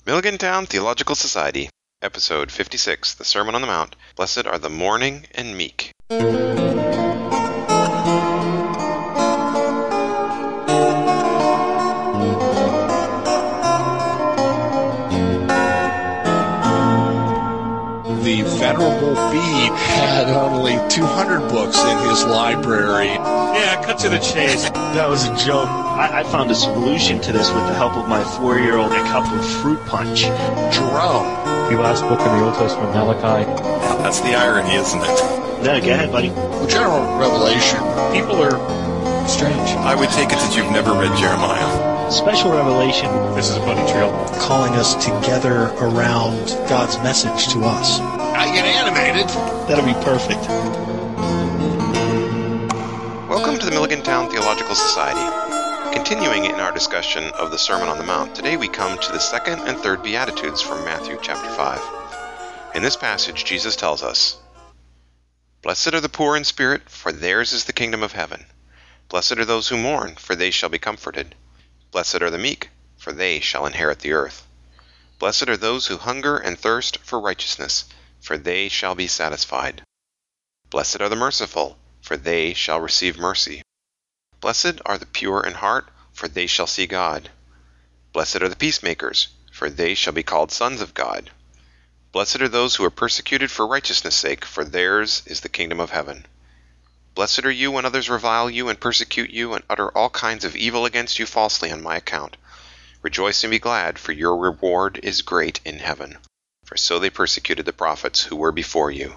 Milligantown Theological Society, Episode 56, The Sermon on the Mount, Blessed are the Mourning and Meek. The Venerable Bede had only 200 books in his library. Yeah, cut to the chase. That was a joke. I found a solution to this with the help of my 4-year-old, a cup of fruit punch. Jerome. The last book in the Old Testament, Malachi. That's the irony, isn't it? No, go ahead, buddy. The general revelation. People are strange. I would take it that you've never read Jeremiah. Special revelation. This is a bunny trail. Calling us together around God's message to us. I get animated. That'll be perfect. Welcome to the Milligantown Theological Society. Continuing in our discussion of the Sermon on the Mount, today we come to the second and third Beatitudes from Matthew chapter 5. In this passage, Jesus tells us, "Blessed are the poor in spirit, for theirs is the kingdom of heaven. Blessed are those who mourn, for they shall be comforted. Blessed are the meek, for they shall inherit the earth. Blessed are those who hunger and thirst for righteousness, for they shall be satisfied. Blessed are the merciful, for they shall receive mercy. Blessed are the pure in heart, for they shall see God. Blessed are the peacemakers, for they shall be called sons of God. Blessed are those who are persecuted for righteousness' sake, for theirs is the kingdom of heaven. Blessed are you when others revile you and persecute you and utter all kinds of evil against you falsely on my account. Rejoice and be glad, for your reward is great in heaven. For so they persecuted the prophets who were before you."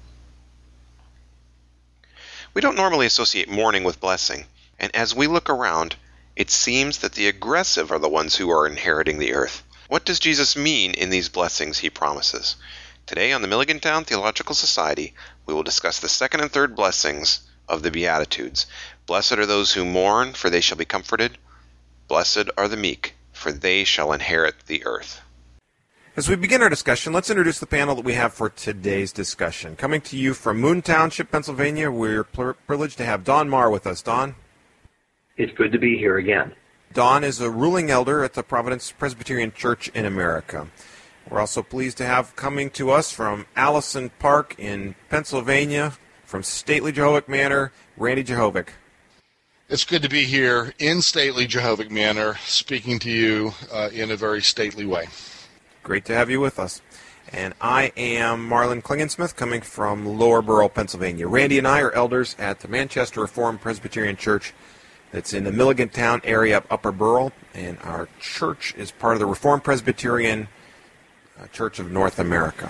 We don't normally associate mourning with blessing, and as we look around, it seems that the aggressive are the ones who are inheriting the earth. What does Jesus mean in these blessings he promises? Today on the Milligantown Theological Society, we will discuss the second and third blessings of the Beatitudes. Blessed are those who mourn, for they shall be comforted. Blessed are the meek, for they shall inherit the earth. As we begin our discussion, let's introduce the panel that we have for today's discussion. Coming to you from Moon Township, Pennsylvania, we're privileged to have Don Marr with us. Don? It's good to be here again. Don is a ruling elder at the Providence Presbyterian Church in America. We're also pleased to have coming to us from Allison Park in Pennsylvania, from Stately Jehovic Manor, Randy Jehovic. It's good to be here in stately Jehovic Manor, speaking to you in a very stately way. Great to have you with us. And I am Marlon Klingensmith, coming from Lower Borough, Pennsylvania. Randy and I are elders at the Manchester Reformed Presbyterian Church that's in the Milligantown area of Upper Borough, and our church is part of the Reformed Presbyterian Church of North America.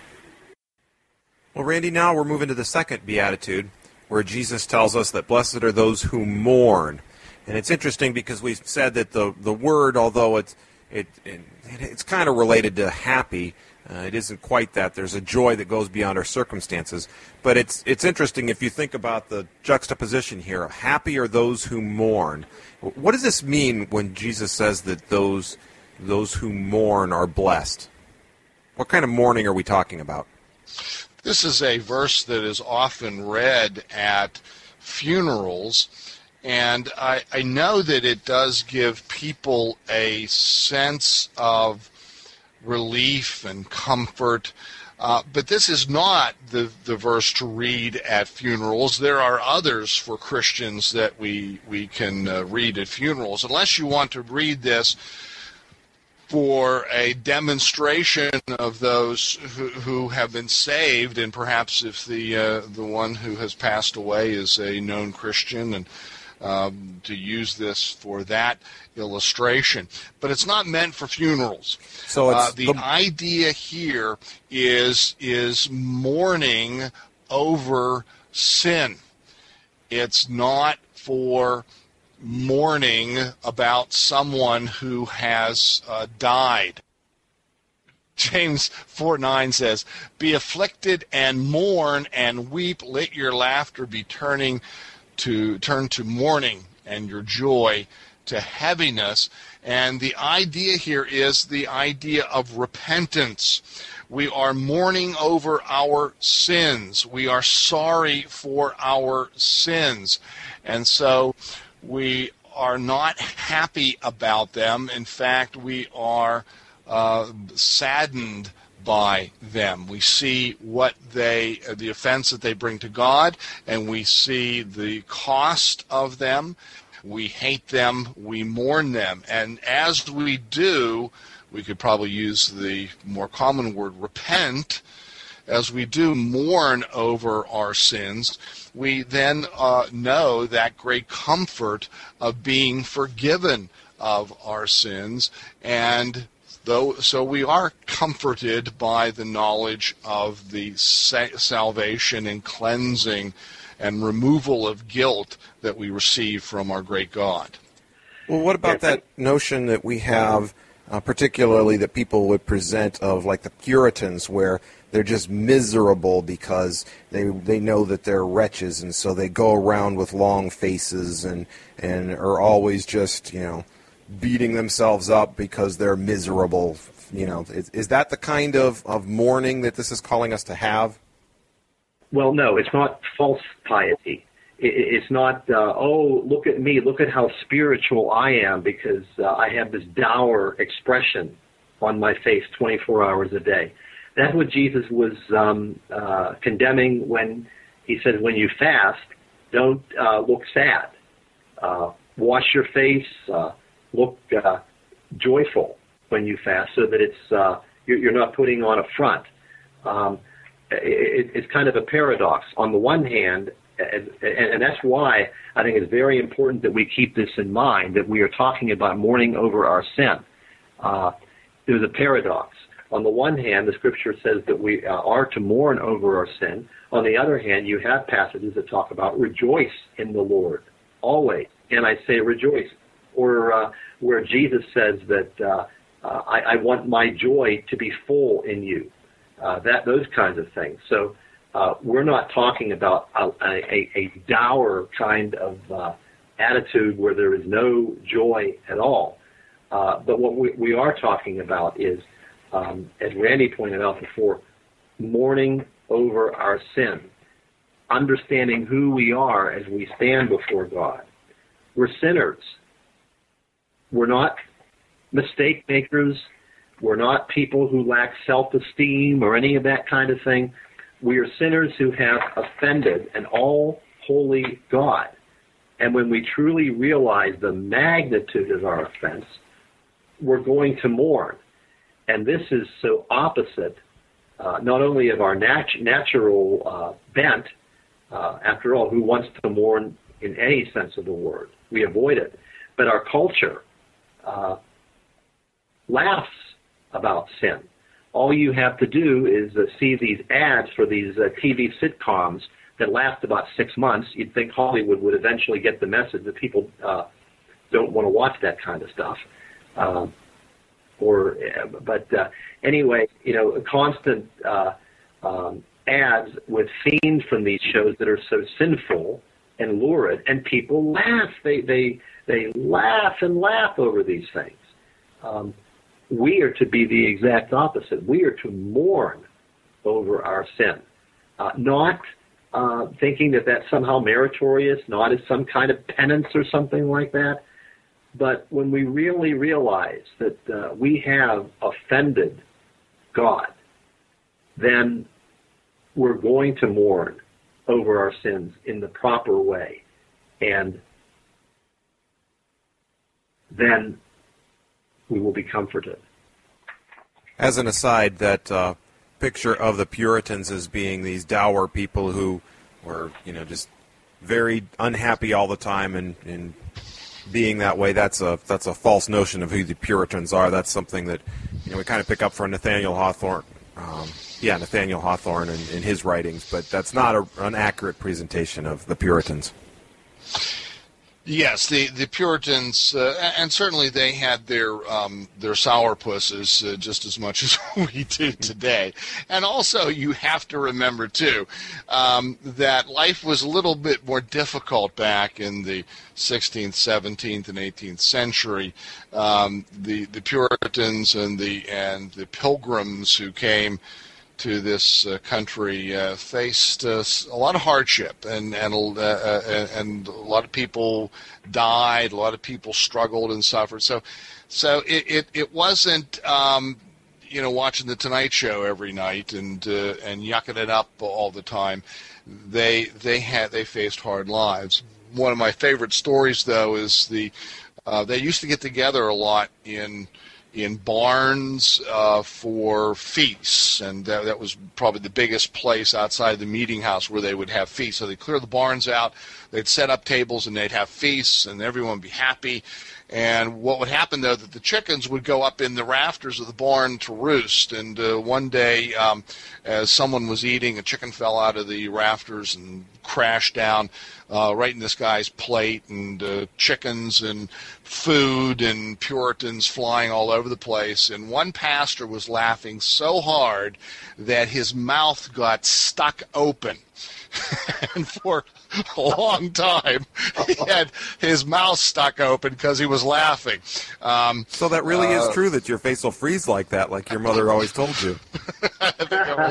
Well, Randy, now we're moving to the second Beatitude, where Jesus tells us that blessed are those who mourn. And it's interesting because we've said that the word, although it's kind of related to happy, it isn't quite that. There's a joy that goes beyond our circumstances. But it's interesting if you think about the juxtaposition here. Happy are those who mourn. What does this mean when Jesus says that those who mourn are blessed? What kind of mourning are we talking about? This is a verse that is often read at funerals, and I know that it does give people a sense of relief and comfort, but this is not the verse to read at funerals. There are others for Christians that we can read at funerals. Unless you want to read this for a demonstration of those who have been saved, and perhaps if the one who has passed away is a known Christian, and to use this for that illustration. But it's not meant for funerals. So the idea here is mourning over sin. It's not for mourning about someone who has died. James 4:9 says, "Be afflicted and mourn and weep. Let your laughter be turn to mourning and your joy to heaviness." And the idea here is the idea of repentance. We are mourning over our sins. We are sorry for our sins. And so we are not happy about them. In fact, we are saddened by them. We see the offense that they bring to God, and we see the cost of them. We hate them, we mourn them, and as we do, we could probably use the more common word repent. As we do mourn over our sins, we then know that great comfort of being forgiven of our sins, and so we are comforted by the knowledge of the salvation and cleansing and removal of guilt that we receive from our great God. Well, what about that notion that we have, particularly that people would present of like the Puritans, where they're just miserable because they know that they're wretches, and so they go around with long faces and are always just, beating themselves up because they're miserable. Is that the kind of mourning that this is calling us to have? Well, no, it's not false piety. It's not, look at me, look at how spiritual I am because I have this dour expression on my face 24 hours a day. That's what Jesus was condemning when he said, when you fast, don't look sad. Wash your face, look joyful when you fast, so that it's you're not putting on a front. It's kind of a paradox. On the one hand, and that's why I think it's very important that we keep this in mind, that we are talking about mourning over our sin. There's a paradox. On the one hand, the Scripture says that we are to mourn over our sin. On the other hand, you have passages that talk about rejoice in the Lord, always. And I say rejoice. Or where Jesus says that I want my joy to be full in you. Those kinds of things. So we're not talking about a dour kind of attitude where there is no joy at all. But what we are talking about is, as Randy pointed out before, mourning over our sin, understanding who we are as we stand before God. We're sinners. We're not mistake makers. We're not people who lack self-esteem or any of that kind of thing. We are sinners who have offended an all-holy God. And when we truly realize the magnitude of our offense, we're going to mourn. And this is so opposite, not only of our natural bent. After all, who wants to mourn in any sense of the word? We avoid it. But our culture laughs about sin. All you have to do is see these ads for these TV sitcoms that last about 6 months. You'd think Hollywood would eventually get the message that people don't want to watch that kind of stuff. Anyway, constant ads with scenes from these shows that are so sinful and lurid, and people laugh. They laugh and laugh over these things. We are to be the exact opposite. We are to mourn over our sin, not thinking that that's somehow meritorious, not as some kind of penance or something like that. But when we really realize that we have offended God, then we're going to mourn over our sins in the proper way. And then we will be comforted. As an aside, that picture of the Puritans as being these dour people who were, just very unhappy all the time and being that way, that's a false notion of who the Puritans are. That's something that we kind of pick up from Nathaniel Hawthorne. Nathaniel Hawthorne in his writings, but that's not an accurate presentation of the Puritans. Yes, the Puritans, and certainly they had their sourpusses just as much as we do today. And also, you have to remember too that life was a little bit more difficult back in the 16th, 17th, and 18th century. The Puritans and the Pilgrims who came to this country faced a lot of hardship, and a lot of people died, a lot of people struggled and suffered. So it wasn't watching the Tonight Show every night and yucking it up all the time. They faced hard lives. One of my favorite stories, though, is they used to get together a lot in barns for feasts, and that was probably the biggest place outside the meeting house where they would have feasts. So they'd clear the barns out, they'd set up tables, and they'd have feasts, and everyone would be happy. And what would happen, though, that the chickens would go up in the rafters of the barn to roost. And one day, as someone was eating, a chicken fell out of the rafters and crashed down right in this guy's plate, and chickens and food and Puritans flying all over the place. And one pastor was laughing so hard that his mouth got stuck open. And for a long time, he had his mouth stuck open because he was laughing. So that really is true that your face will freeze like that, like your mother always told you. I think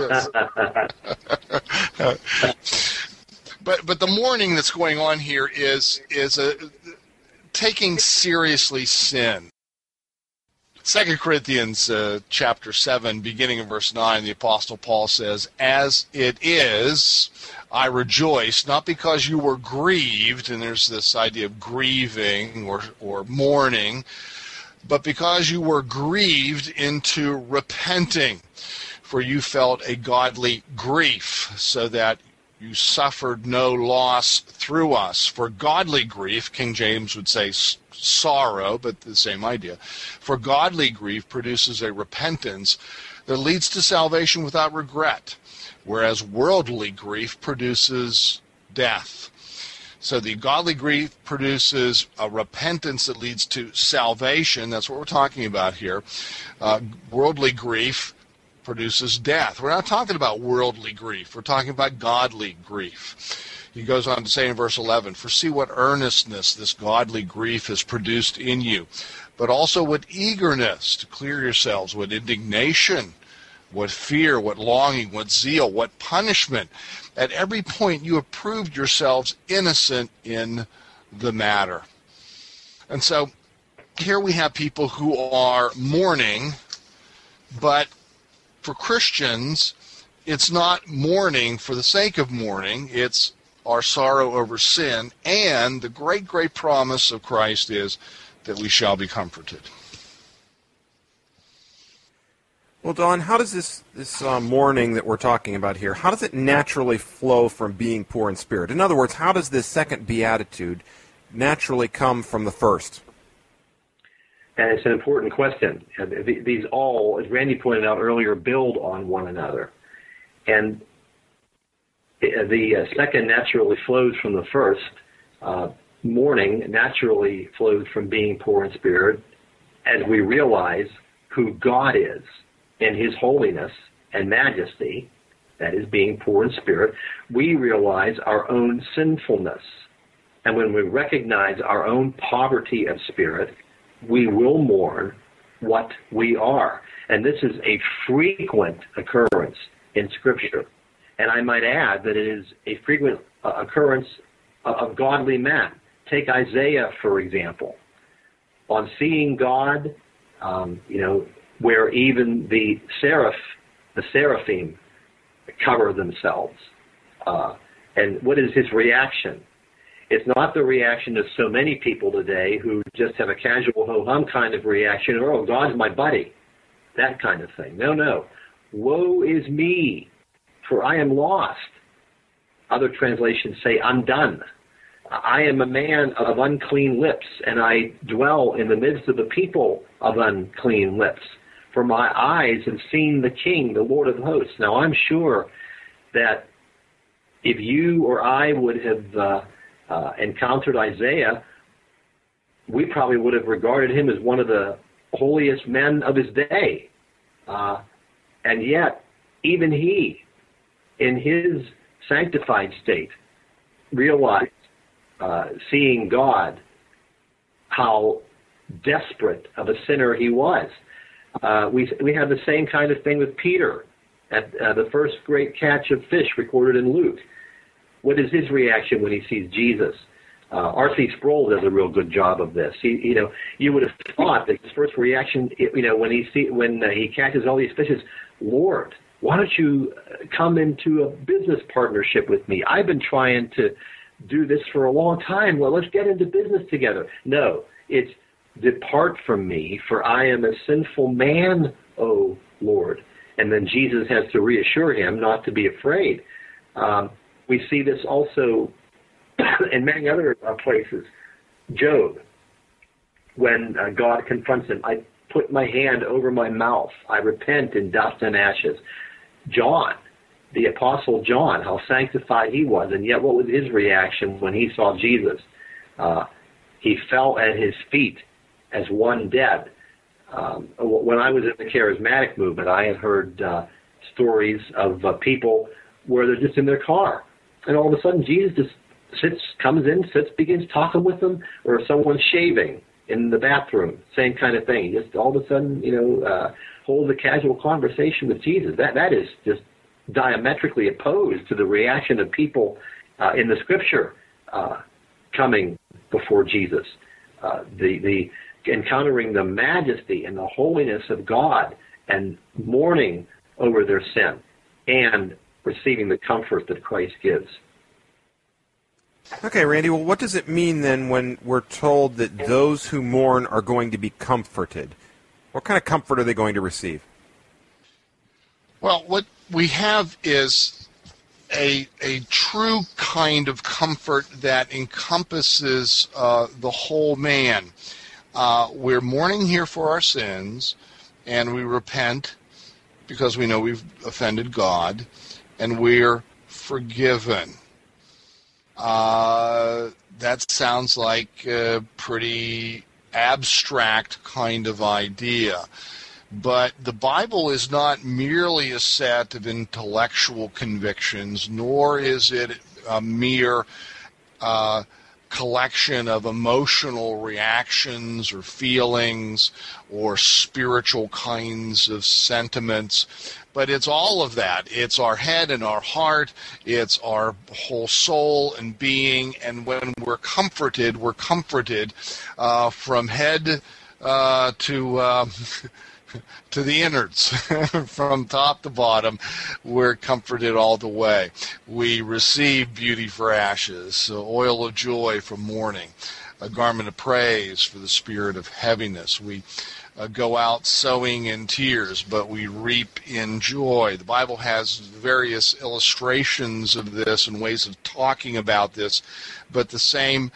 it was. But the mourning that's going on here is taking seriously sin. 2 Corinthians chapter 7, beginning in verse 9, the Apostle Paul says, "As it is, I rejoice, not because you were grieved," and there's this idea of grieving or mourning, "but because you were grieved into repenting, for you felt a godly grief, so that you suffered no loss through us." For godly grief, King James would say sorrow, but the same idea. For godly grief produces a repentance that leads to salvation without regret, whereas worldly grief produces death. So the godly grief produces a repentance that leads to salvation. That's what we're talking about here. Worldly grief produces death. We're not talking about worldly grief. We're talking about godly grief. He goes on to say in verse 11, "For see what earnestness this godly grief has produced in you, but also what eagerness to clear yourselves, what indignation, what fear, what longing, what zeal, what punishment. At every point you have proved yourselves innocent in the matter." And so here we have people who are mourning, but for Christians, it's not mourning for the sake of mourning. It's our sorrow over sin, and the great, great promise of Christ is that we shall be comforted. Well, Don, how does this mourning that we're talking about here, how does it naturally flow from being poor in spirit? In other words, how does this second beatitude naturally come from the first? And it's an important question. These all, as Randy pointed out earlier, build on one another. And the second naturally flows from the first. Mourning naturally flows from being poor in spirit as we realize who God is in his holiness and majesty, that is being poor in spirit. We realize our own sinfulness. And when we recognize our own poverty of spirit, we will mourn what we are. And this is a frequent occurrence in Scripture. And I might add that it is a frequent occurrence of godly men. Take Isaiah, for example. On seeing God, where even the seraphim cover themselves. And what is his reaction? It's not the reaction of so many people today who just have a casual ho-hum kind of reaction, or, "Oh, God's my buddy," that kind of thing. No. "Woe is me, for I am lost." Other translations say, "Undone. I am a man of unclean lips, and I dwell in the midst of the people of unclean lips. For my eyes have seen the King, the Lord of hosts." Now, I'm sure that if you or I would have encountered Isaiah, we probably would have regarded him as one of the holiest men of his day. And yet, even he, in his sanctified state, realized, seeing God, how desperate of a sinner he was. We have the same kind of thing with Peter at the first great catch of fish recorded in Luke. What is his reaction when he sees Jesus? R.C. Sproul does a real good job of this. You would have thought that his first reaction, when he catches all these fishes, Lord, why don't you come into a business partnership with me? I've been trying to do this for a long time. Well, let's get into business together. No, it's depart from me, for I am a sinful man, O Lord. And then Jesus has to reassure him not to be afraid. We see this also in many other places. Job, when God confronts him, I put my hand over my mouth. I repent in dust and ashes. John, the Apostle John, how sanctified he was, and yet what was his reaction when he saw Jesus? He fell at his feet as one dead. When I was in the charismatic movement, I had heard stories of people where they're just in their car, and all of a sudden Jesus just comes in, begins talking with them, or someone's shaving in the bathroom, same kind of thing. Just all of a sudden, holds a casual conversation with Jesus. That is just diametrically opposed to the reaction of people in the Scripture coming before Jesus. The encountering the majesty and the holiness of God and mourning over their sin and receiving the comfort that Christ gives. Okay, Randy, well, what does it mean then when we're told that those who mourn are going to be comforted? What kind of comfort are they going to receive? Well, what we have is a true kind of comfort that encompasses the whole man. We're mourning here for our sins, and we repent because we know we've offended God, and we're forgiven. That sounds like a pretty abstract kind of idea. But the Bible is not merely a set of intellectual convictions, nor is it a mere collection of emotional reactions or feelings or spiritual kinds of sentiments. But it's all of that. It's our head and our heart. It's our whole soul and being. And when we're comforted from head to the innards, from top to bottom. We're comforted all the way. We receive beauty for ashes, oil of joy for mourning, a garment of praise for the spirit of heaviness. We go out sowing in tears, but we reap in joy. The Bible has various illustrations of this and ways of talking about this, but the same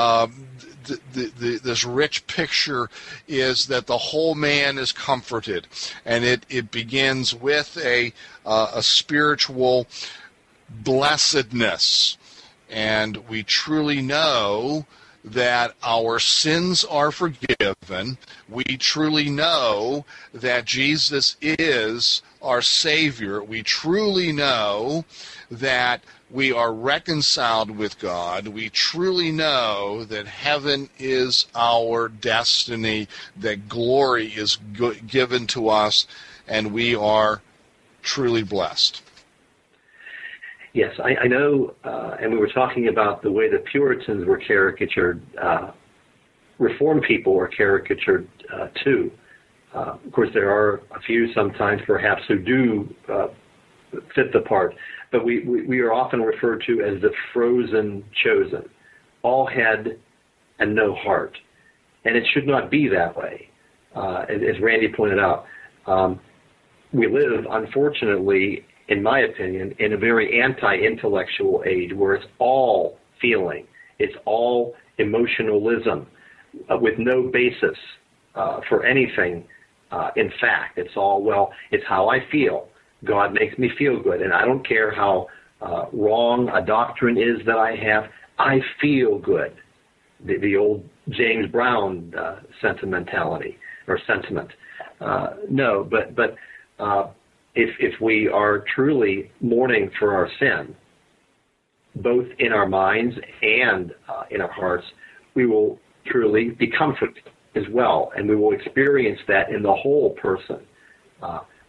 this rich picture is that the whole man is comforted, and it begins with a spiritual blessedness, and we truly know that our sins are forgiven. We truly know that Jesus is our Savior. We truly know that we are reconciled with God. We truly know that heaven is our destiny, that glory is given to us, and we are truly blessed. Yes, I know, and we were talking about the way the Puritans were caricatured. Reformed people were caricatured too. Of course, there are a few sometimes perhaps who do fit the part, but we are often referred to as the frozen chosen, all head and no heart. And it should not be that way. As Randy pointed out, we live, unfortunately, in my opinion, in a very anti-intellectual age where it's all feeling, it's all emotionalism with no basis for anything. In fact, it's all, well, it's how I feel. God makes me feel good, and I don't care how wrong a doctrine is that I have. I feel good. The old James Brown sentimentality or sentiment. No, but if we are truly mourning for our sin, both in our minds and in our hearts, we will truly be comforted as well, and we will experience that in the whole person.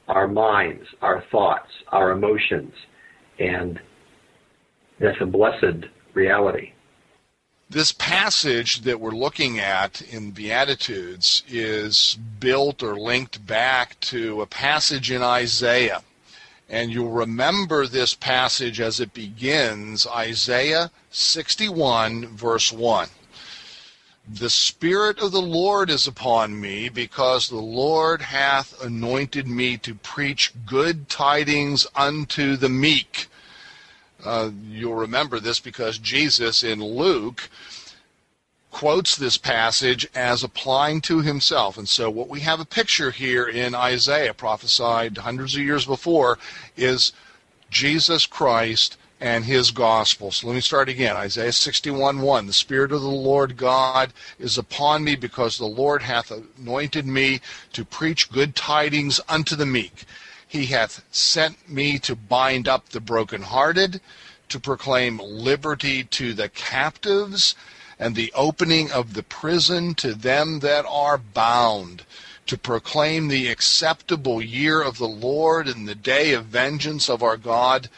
our minds, our thoughts, our emotions, and that's a blessed reality. This passage that we're looking at in Beatitudes is built or linked back to a passage in Isaiah. And you'll remember this passage as it begins, Isaiah 61, verse 1. The Spirit of the Lord is upon me, because the Lord hath anointed me to preach good tidings unto the meek. You'll remember this because Jesus in Luke quotes this passage as applying to himself. And so what we have a picture here in Isaiah, prophesied hundreds of years before, is Jesus Christ and his gospel. So let me start again. Isaiah 61:1. The Spirit of the Lord God is upon me, because the Lord hath anointed me to preach good tidings unto the meek. He hath sent me to bind up the brokenhearted, to proclaim liberty to the captives, and the opening of the prison to them that are bound, to proclaim the acceptable year of the Lord and the day of vengeance of our God,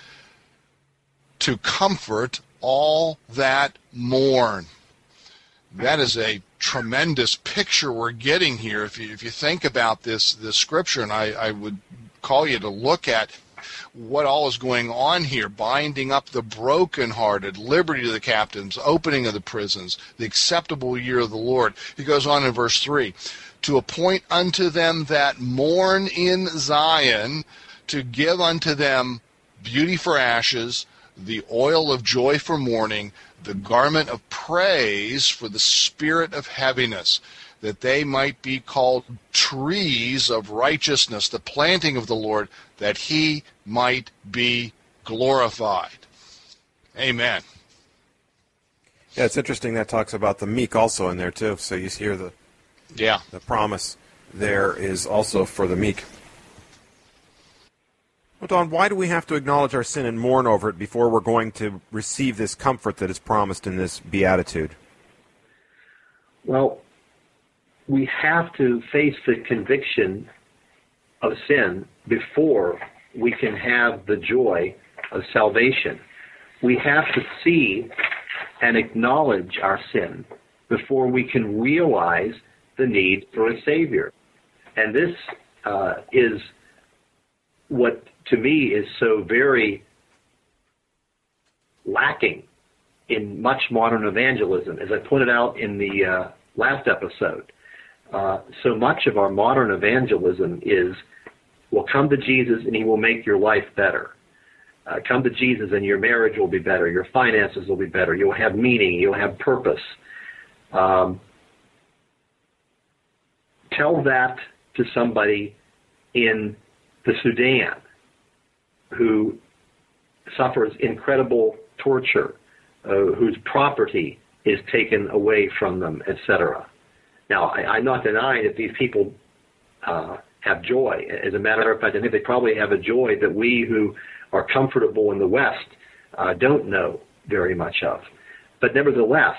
to comfort all that mourn. That is a tremendous picture we're getting here. If you think about this scripture, and I would call you to look at what all is going on here: binding up the brokenhearted, liberty to the captives, opening of the prisons, the acceptable year of the Lord. He goes on in verse 3, to appoint unto them that mourn in Zion, to give unto them beauty for ashes, the oil of joy for mourning, the garment of praise for the spirit of heaviness, that they might be called trees of righteousness, the planting of the Lord, that he might be glorified. Amen. Yeah, it's interesting that talks about the meek also in there too. So you hear the promise there is also for the meek. Well, Don, why do we have to acknowledge our sin and mourn over it before we're going to receive this comfort that is promised in this beatitude? Well, we have to face the conviction of sin before we can have the joy of salvation. We have to see and acknowledge our sin before we can realize the need for a Savior. And this is what, to me, is so very lacking in much modern evangelism. As I pointed out in the last episode, so much of our modern evangelism is, well, come to Jesus and he will make your life better. Come to Jesus and your marriage will be better. Your finances will be better. You'll have meaning. You'll have purpose. Tell that to somebody in the Sudan who suffers incredible torture, whose property is taken away from them, etc. Now, I'm not denying that these people have joy. As a matter of fact, I think they probably have a joy that we who are comfortable in the West don't know very much of. But nevertheless,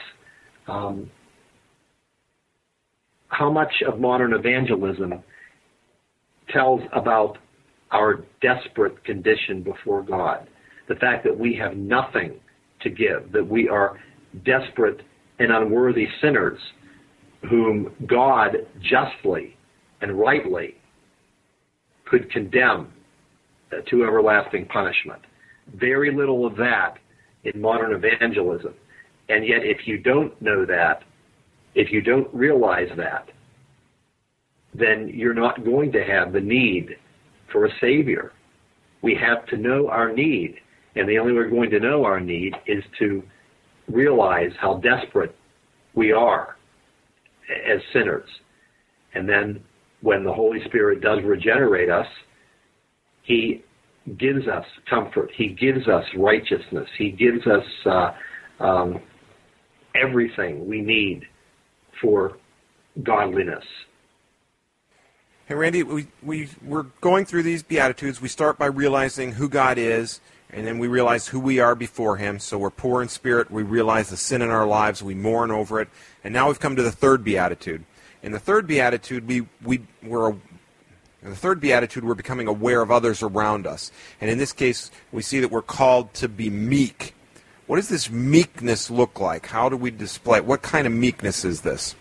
how much of modern evangelism tells about our desperate condition before God, the fact that we have nothing to give, that we are desperate and unworthy sinners whom God justly and rightly could condemn to everlasting punishment. Very little of that in modern evangelism. And yet, if you don't know that, if you don't realize that, then you're not going to have the need for a Savior. We have to know our need, and the only way we're going to know our need is to realize how desperate we are as sinners. And then when the Holy Spirit does regenerate us, he gives us comfort. He gives us righteousness. He gives us everything we need for godliness. Hey, Randy, we're going through these Beatitudes. We start by realizing who God is, and then we realize who we are before him. So we're poor in spirit. We realize the sin in our lives. We mourn over it. And now we've come to the third Beatitude. In the third Beatitude, we're In the third beatitude, we're becoming aware of others around us. And in this case, we see that we're called to be meek. What does this meekness look like? How do we display it? What kind of meekness is this?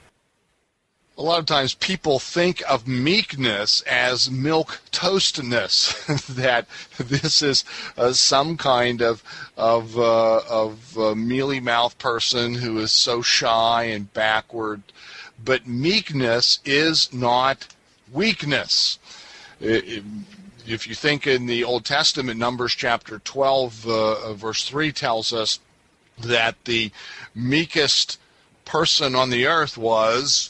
A lot of times people think of meekness as milk toastness, that this is some kind of mealy-mouthed person who is so shy and backward. But meekness is not weakness. If you think in the Old Testament, Numbers chapter 12, verse 3 tells us that the meekest person on the earth was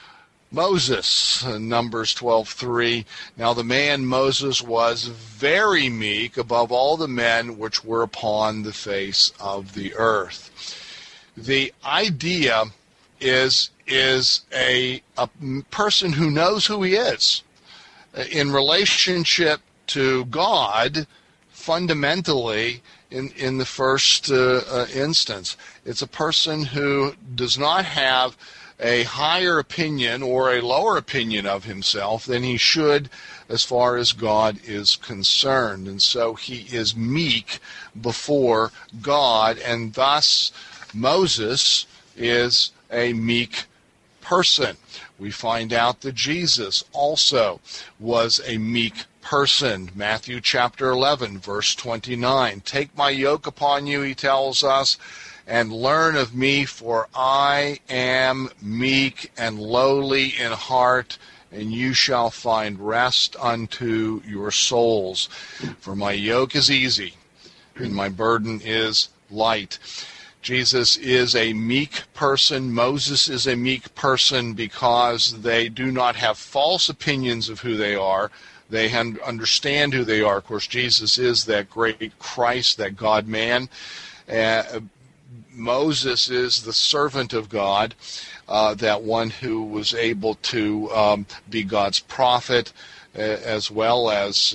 Moses, Numbers 12:3. Now the man Moses was very meek above all the men which were upon the face of the earth. The idea is a person who knows who he is. In relationship to God, fundamentally, in the first instance, it's a person who does not have a higher opinion or a lower opinion of himself than he should as far as God is concerned. And so he is meek before God, and thus Moses is a meek person. We find out that Jesus also was a meek person. Matthew chapter 11, verse 29. Take my yoke upon you, he tells us, and learn of me, for I am meek and lowly in heart, and you shall find rest unto your souls. For my yoke is easy, and my burden is light. Jesus is a meek person. Moses is a meek person because they do not have false opinions of who they are. They understand who they are. Of course, Jesus is that great Christ, that God-man. Moses is the servant of God, that one who was able to be God's prophet, as well as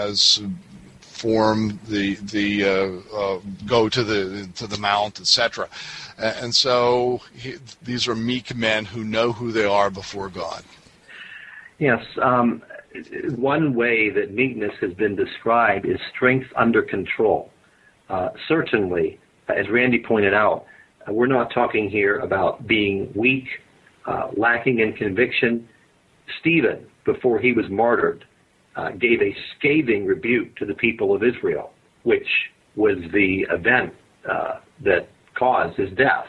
form go to the mount, etc. And so these are meek men who know who they are before God. Yes. One way that meekness has been described is strength under control. Certainly, as Randy pointed out, we're not talking here about being weak, lacking in conviction. Stephen, before he was martyred, gave a scathing rebuke to the people of Israel, which was the event that caused his death.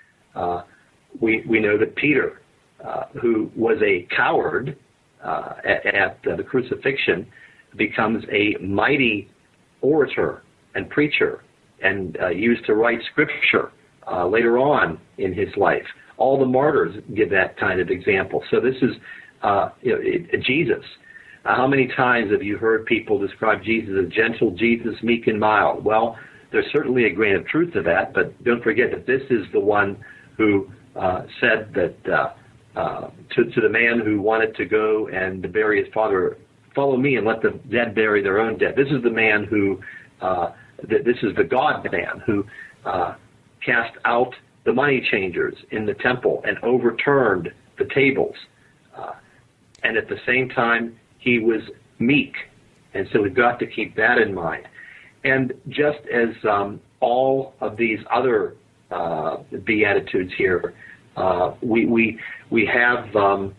We know that Peter, who was a coward at the crucifixion, becomes a mighty orator and preacher, and used to write scripture later on in his life. All the martyrs give that kind of example. So this is Jesus. How many times have you heard people describe Jesus as gentle Jesus, meek and mild? Well, there's certainly a grain of truth to that, but don't forget that this is the one who said that to the man who wanted to go and bury his father, follow me and let the dead bury their own dead. This is the man who... this is the God-man who cast out the money changers in the temple and overturned the tables. And at the same time, he was meek. And so we've got to keep that in mind. And just as all of these other Beatitudes here, we have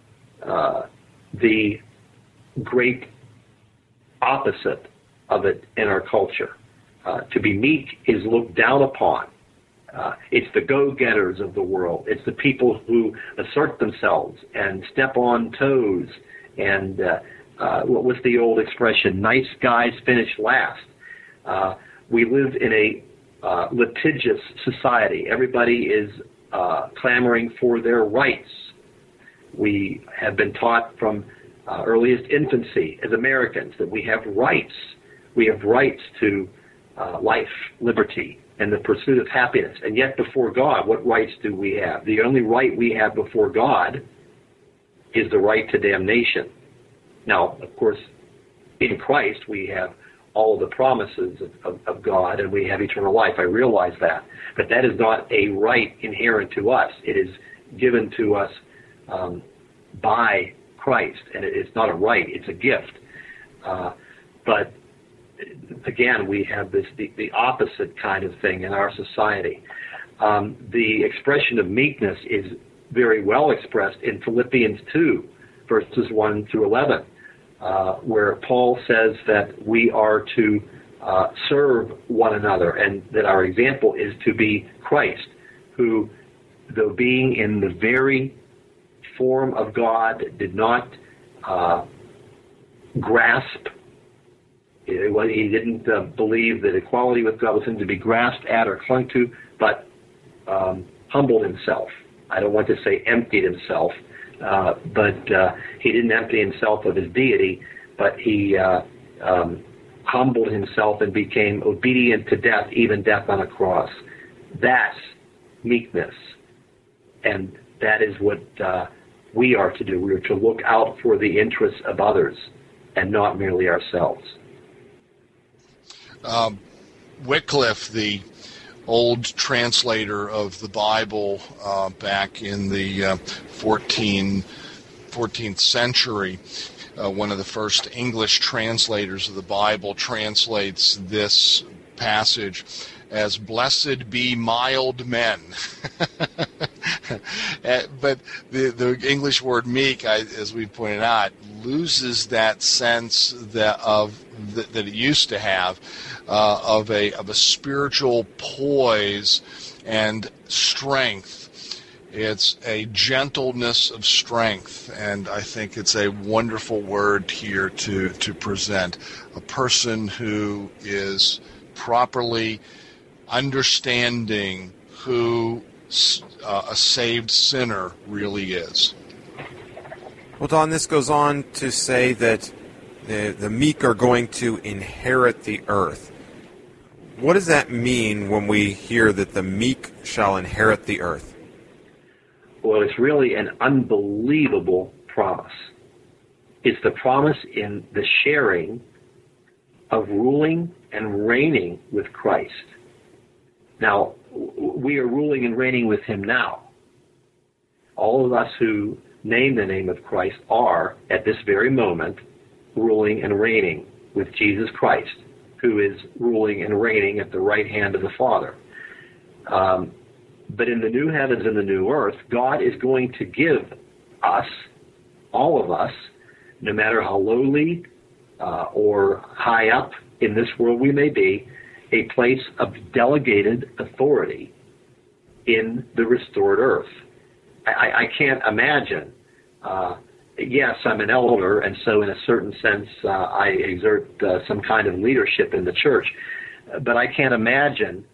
the great opposite of it in our culture. To be meek is looked down upon. It's the go-getters of the world. It's the people who assert themselves and step on toes. And what was the old expression? Nice guys finish last. We live in a litigious society. Everybody is clamoring for their rights. We have been taught from earliest infancy as Americans that we have rights. We have rights to life, liberty, and the pursuit of happiness. And yet before God, what rights do we have? The only right we have before God is the right to damnation. Now, of course, in Christ we have all the promises of God, and we have eternal life. I realize that. But that is not a right inherent to us. It is given to us by Christ, and it's not a right; it's a gift. But again, we have the opposite kind of thing in our society. The expression of meekness is very well expressed in Philippians 2, verses 1 through 11, where Paul says that we are to serve one another, and that our example is to be Christ, who, though being in the very form of God, did not grasp. He didn't believe that equality with God was something to be grasped at or clung to, but humbled himself. I don't want to say emptied himself, but he didn't empty himself of his deity, but he humbled himself and became obedient to death, even death on a cross. That's meekness, and that is what we are to do. We are to look out for the interests of others and not merely ourselves. Wycliffe, the old translator of the Bible back in the 14th century, one of the first English translators of the Bible, translates this passage as "Blessed be mild men." But the English word meek, as we pointed out, loses that sense that it used to have of a spiritual poise and strength. It's a gentleness of strength, and I think it's a wonderful word here to present. A person who is properly understanding who a saved sinner really is. Well, Don, this goes on to say that the meek are going to inherit the earth. What does that mean when we hear that the meek shall inherit the earth? Well, it's really an unbelievable promise. It's the promise in the sharing of ruling and reigning with Christ. Now, we are ruling and reigning with him now. All of us who name the name of Christ are, at this very moment, ruling and reigning with Jesus Christ, who is ruling and reigning at the right hand of the Father. But in the new heavens and the new earth, God is going to give us, all of us, no matter how lowly or high up in this world we may be, a place of delegated authority in the restored earth. I can't imagine. Yes, I'm an elder, and so in a certain sense I exert some kind of leadership in the church, but I can't imagine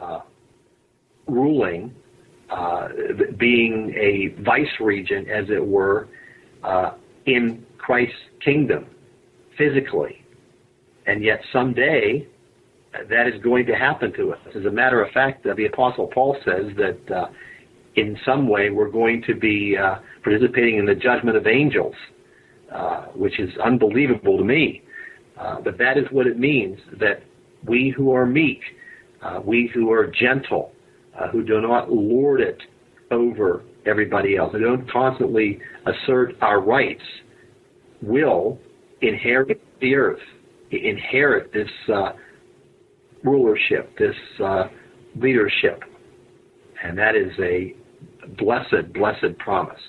ruling, being a vice-regent, as it were, in Christ's kingdom, physically. And yet someday that is going to happen to us. As a matter of fact, the Apostle Paul says that in some way we're going to be participating in the judgment of angels, which is unbelievable to me. But that is what it means, that we who are meek, we who are gentle, who do not lord it over everybody else, who don't constantly assert our rights, will inherit the earth, inherit this rulership, this leadership. And that is a blessed, blessed promise.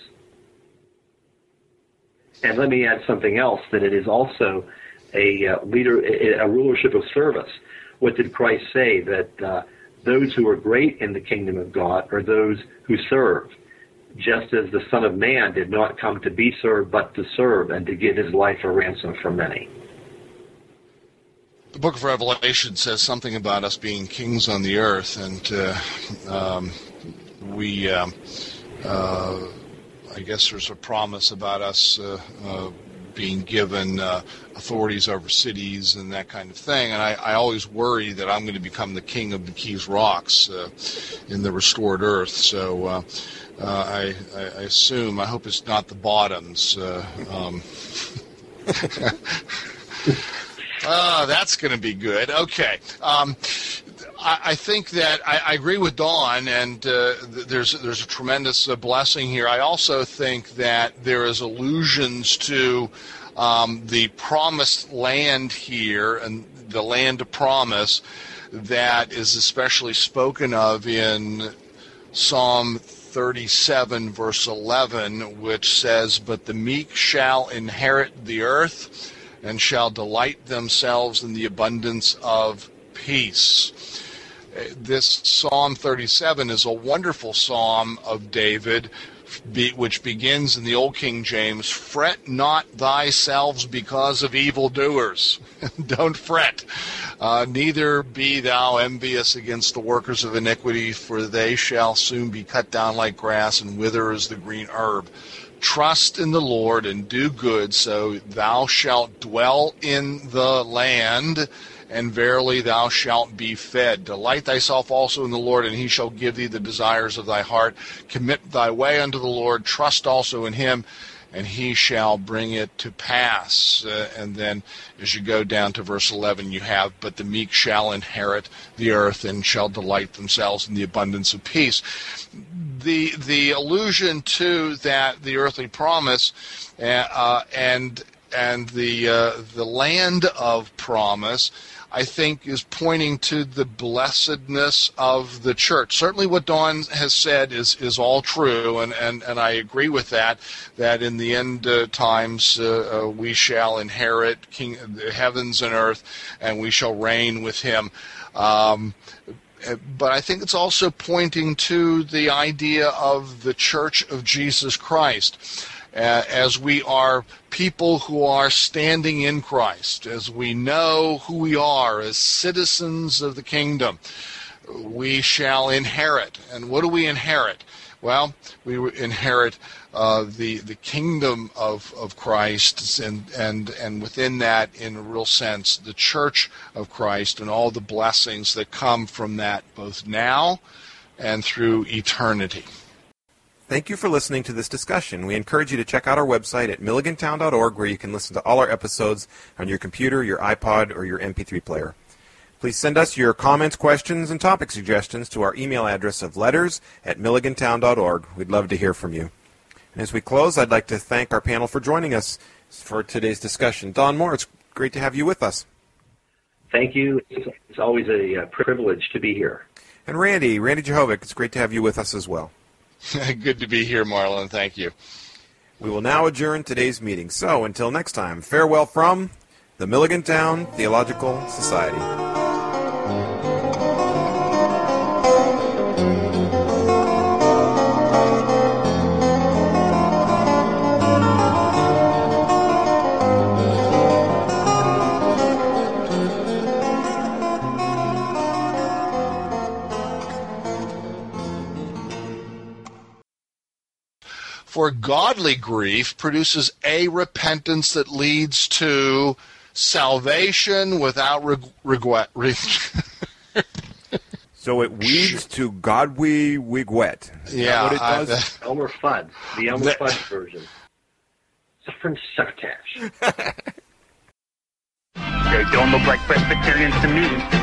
And let me add something else, that it is also a rulership of service. What did Christ say? That those who are great in the kingdom of God are those who serve, just as the Son of Man did not come to be served, but to serve and to give his life a ransom for many. The book of Revelation says something about us being kings on the earth, and I guess there's a promise about us being given authorities over cities and that kind of thing. And I always worry that I'm going to become the king of the Keys Rocks in the restored earth. So I assume, I hope it's not the Bottoms. That's going to be good. Okay. I think that I agree with Don, and there's a tremendous blessing here. I also think that there is allusions to the promised land here, and the land of promise that is especially spoken of in Psalm 37, verse 11, which says, "But the meek shall inherit the earth and shall delight themselves in the abundance of peace." This Psalm 37 is a wonderful psalm of David, which begins in the Old King James, "Fret not thyself because of evildoers." Don't fret. "Neither be thou envious against the workers of iniquity, for they shall soon be cut down like grass and wither as the green herb. Trust in the Lord and do good, so thou shalt dwell in the land, and verily thou shalt be fed. Delight thyself also in the Lord, and he shall give thee the desires of thy heart. Commit thy way unto the Lord, trust also in him, and he shall bring it to pass." And then as you go down to verse 11, you have, "But the meek shall inherit the earth and shall delight themselves in the abundance of peace." The allusion to that, the earthly promise, and the land of promise, I think, is pointing to the blessedness of the church. Certainly what Dawn has said is all true, and I agree with that in the end times we shall inherit the heavens and earth, and we shall reign with him. But I think it's also pointing to the idea of the Church of Jesus Christ. As we are people who are standing in Christ, as we know who we are as citizens of the kingdom, we shall inherit. And what do we inherit? Well, we inherit the kingdom of Christ, and within that, in a real sense, the church of Christ and all the blessings that come from that, both now and through eternity. Thank you for listening to this discussion. We encourage you to check out our website at milligantown.org, where you can listen to all our episodes on your computer, your iPod, or your MP3 player. Please send us your comments, questions, and topic suggestions to our email address of letters@milligantown.org. We'd love to hear from you. And as we close, I'd like to thank our panel for joining us for today's discussion. Don Moore, it's great to have you with us. Thank you. It's always a privilege to be here. And Randy Jehovic, it's great to have you with us as well. Good to be here, Marlon. Thank you. We will now adjourn today's meeting. So, until next time, farewell from the Milligantown Theological Society. For godly grief produces a repentance that leads to salvation without regret. So it leads to godly regret. Yeah, what it does? Elmer Fudd, the Elmer Fudd version. Suffering succotash. They don't look like Presbyterians to me.